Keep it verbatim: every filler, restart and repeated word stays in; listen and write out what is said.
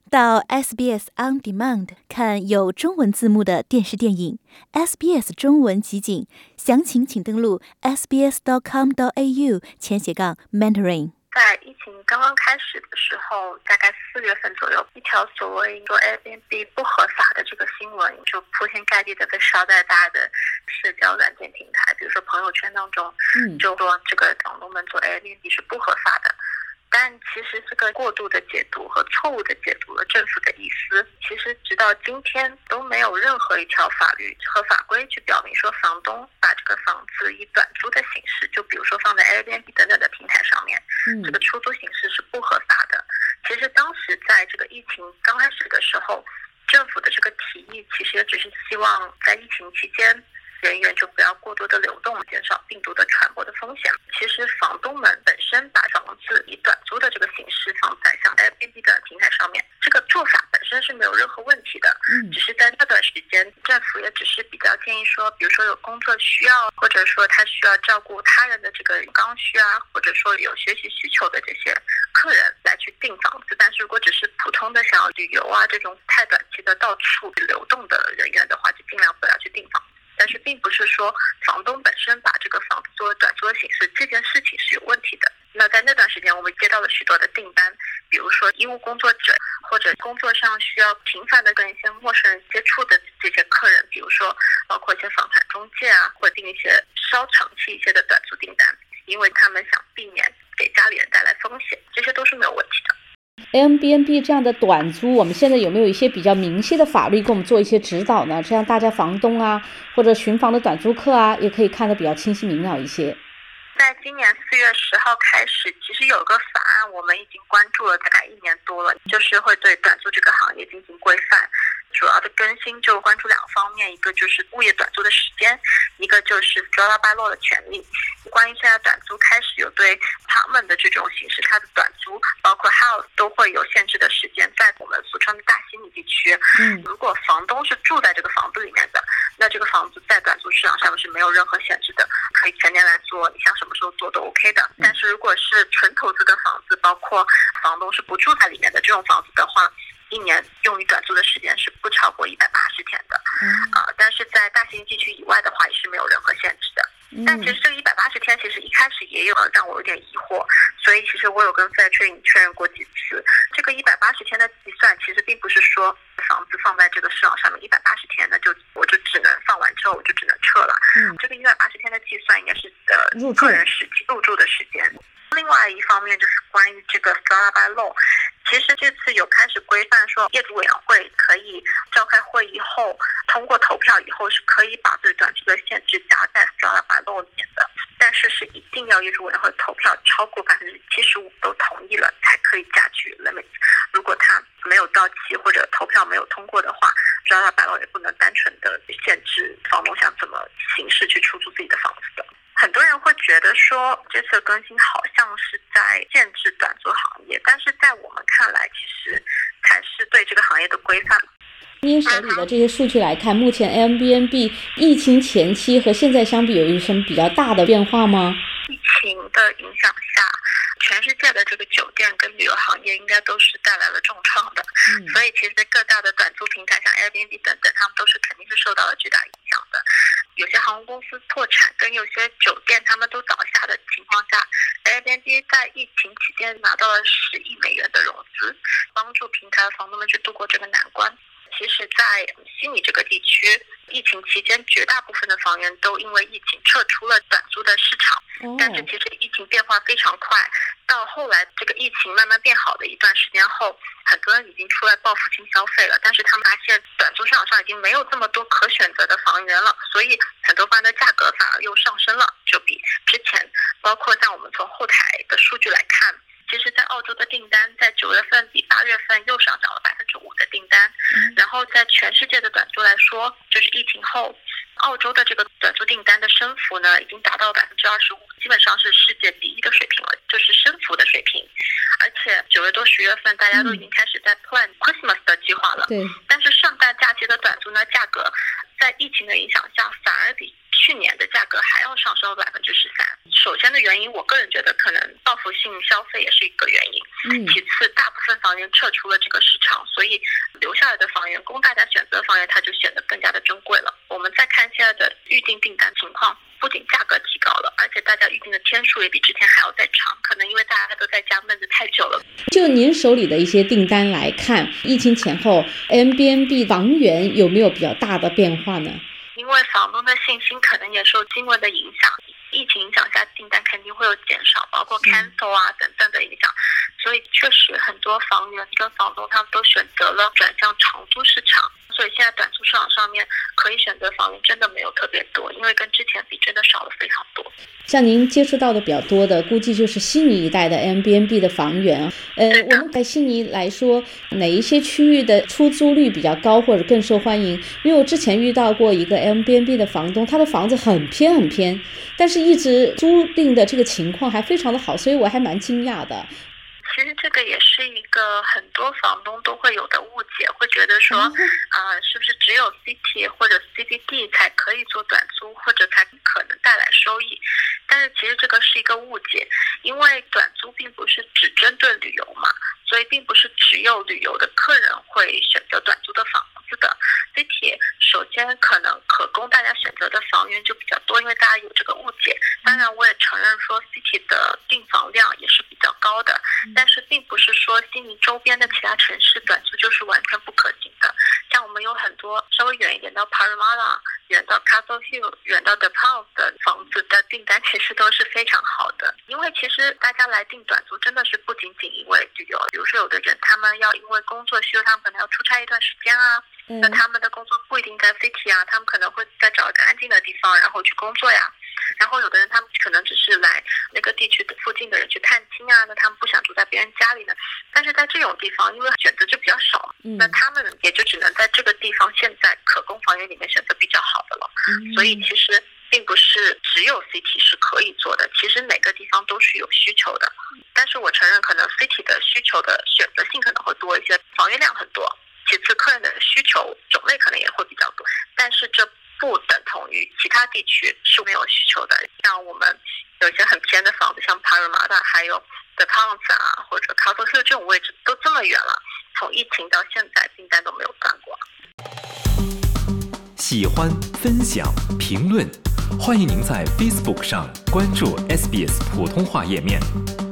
到 S B S On Demand 看有中文字幕的电视电影 S B S 中文集锦，详情请登录 s b s dot com dot a u 前斜杠 mentoring。 在疫情刚刚开始的时候，大概四月份左右，一条所谓说 Airbnb 不合法的这个新闻就铺天盖地的被烧在大家的社交软件平台，比如说朋友圈当中，嗯，就说这个房东们做 Airbnb 是不合法的。但其实这个过度的解读和错误的解读了政府的意思，其实直到今天都没有任何一条法律和法规去表明说房东把这个房子以短租的形式，就比如说放在 Airbnb 等等的平台上面，嗯，这个出租形式是不合法的。其实当时在这个疫情刚开始的时候，政府的这个提议其实也只是希望在疫情期间人员就不要过多的流动，减少病毒的传播的风险。其实房东们本身把房子以短租的这个形式放在像 Airbnb 的平台上面，这个做法本身是没有任何问题的。嗯，只是在那段时间，政府也只是比较建议说，比如说有工作需要，或者说他需要照顾他人的这个刚需啊，或者说有学习需求的这些客人来去订房子。但是如果只是普通的想要旅游啊，这种太短期的到处流动的人员的话，就尽量不要去订房。但是并不是说房东本身把这个房子作为短租的形式，这件事情是有问题的。那在那段时间我们接到了许多的订单，比如说医务工作者或者工作上需要频繁的跟一些陌生人接触的这些客人，比如说包括一些房产中介啊，或者订一些稍长期一些的短租订单，因为他们想避免给家里人带来风险，这些都是没有问题的。 Airbnb 这样的短租，我们现在有没有一些比较明晰的法律给我们做一些指导呢？这样大家房东啊或者寻房的短租客啊也可以看得比较清晰明了一些。 在今年四月十号开始，其实有个法案我们已经关注了大概一年多了，就是会对短租这个行业进行规范。主要的更新就关注两个方面，一个就是物业短租的时间，一个就是 Stroller by Law 的权利。关于现在短租开始有对他们的这种形式，它的短租包括 house 都会有限制的时间，在我们俗称的大悉尼地区，嗯，如果房东是住在这个房子里面的，那这个房子在短租市场上面是没有任何限制的，可以全年来做，你想什么时候做都 OK 的。但是如果是纯投资的房子，包括房东是不住在里面的这种房子的话，一年用于短租的时间是不超过一百八十天的，嗯呃、但是在大悉尼地区以外的话也是没有任何限制的。嗯、但其实这个一百八十天其实一开始也有让我有点疑惑，所以其实我有跟 Fairtrade 确认过几次，这个一百八十天的计算其实并不是说房子放在这个市场上面一百八十天，那就我就只能放完之后我就只能撤了。嗯，这个一百八十天的计算应该是呃个人实际入住的时间。另外一方面就是关于这个 Stroller by Law， 其实这次有开始规范说业主委员会可以召开会议后通过投票以后是可以把对短租的限制加在 Stroller by Law 里面的，但是是一定要业主委员会投票超过百分之七十五都同意了才可以加剧 limit。 如果他没有到期或者投票没有通过的话， Stroller by Law 也不能单纯的限制房东想怎么形式去出租自己的房子的。很多人会觉得说这次的更新好像是在限制短租行业，但是在我们看来其实才是对这个行业的规范。 您手里的这些数据来看，目前 Airbnb 疫情前期和现在相比有一什么比较大的变化吗？ 疫情的影响下，全世界的这个酒店跟旅游行业应该都是带来了重创的，嗯、所以其实各大的短租平台像 Airbnb 等等，他们都是肯定是受到了巨大影响的。有些航空公司破产，跟有些酒店他们都倒下的情况下， Airbnb 在疫情期间拿到了十亿美元的融资，帮助平台房东们去度过这个难关。其实在悉尼这个地区，疫情期间绝大部分的房源都因为疫情撤出了短租的市场，但是其实疫情变化非常快，到后来这个疫情慢慢变好的一段时间后，很多人已经出来报复性消费了，但是他们发现短租市场上已经没有这么多可选择的房源了，所以很多房的价格反而又上升了，就比之前，包括像我们从后台的数据来看，其实在澳洲的订单在九月份比八月份又上涨了百分之五的订单，嗯、然后在全世界的短租来说，就是疫情后，澳洲的这个短租订单的升幅呢，已经达到百分之二十五，基本上是世界第一的水平了，就是升幅的水平。而且九月多十月份，大家都已经开始在 plan Christmas 的计划了。对。但是圣诞假期的短租呢，价格在疫情的影响下，反而比去年的价格还要上升百分之十三。首先的原因，我个人觉得可能报复性消费也是一个原因。 嗯， 其次，大部分房源撤出了这个市场，所以留下来的房源供大家选择的房源，它就显得更加的珍贵了。我们再看现在的预订订单情况，不仅价格提高了，而且大家预订的天数也比之前还要再长，可能因为大家都在家闷得太久了。 就您手里的一些订单来看，疫情前后 Airbnb 房源有没有比较大的变化呢？ 因为房东的信心可能也受经文的影响，疫情影响下订单肯定会有减少，包括 cancel 啊等等的影响，所以确实很多房源跟房东他们都选择了转向长租市场，所以现在短租市场上面可以选择房源真的没有特别多，因为跟之前比真的少了非常多。 像您接触到的比较多的，估计就是悉尼一带的 Airbnb 的房源。呃，我们在悉尼来说，哪一些区域的出租率比较高或者更受欢迎？因为我之前遇到过一个 Airbnb 的房东，他的房子很偏很偏，但是一直租赁的这个情况还非常的好，所以我还蛮惊讶的。 其实这个也是一个很多房东都会有的误解，会觉得说，啊、呃，是不是只有 City 或者 C B D 才可以做短租，或者才可能带来收益？但是其实这个是一个误解，因为短租并不是只针对旅游嘛，所以并不是只有旅游的客人会选择短租的房子的。City 首先可能可供大家选择的房源就比较多，因为大家有这个误解。当然，我也承认说 City 的订房量也是比较高的，但是并不是说悉尼周边的其他城市短租就是完全不可行的。像我们有很多稍微远一点到 Parramatta、远到 Castle Hill、远到 The Palms 的房子的订单其实都是非常好的。因为其实大家来订短租真的是不仅仅因为旅游，比如说有的人他们要因为工作需求，他们可能要出差一段时间啊，嗯、那他们的工作不一定在 City 啊，他们可能会再找一个安静的地方然后去工作呀。然后有的人他们可能只是来那个地区的附近的人去探亲啊，那他们不想住在别人家里呢。但是在这种地方因为选择就比较少，嗯、那他们也就只能在这个地方现在可供房源里面选择比较好的了。嗯、所以其实并不是只有 City 是可以做的，其实每个地方都是有需求的。但是我承认可能 City 的需求的选择性可能会多一些，房源量很多，其次客人的需求种类可能也会比较多，但是这不等同于其他地区是没有需求的。像我们有些很偏的房子，像 Parramatta 还有 The Palms 啊，或者 Castle Hill 这种位置都这么远了，从疫情到现在订单都没有断过。 喜欢、分享、评论，欢迎您在 Facebook 上关注 S B S 普通话页面。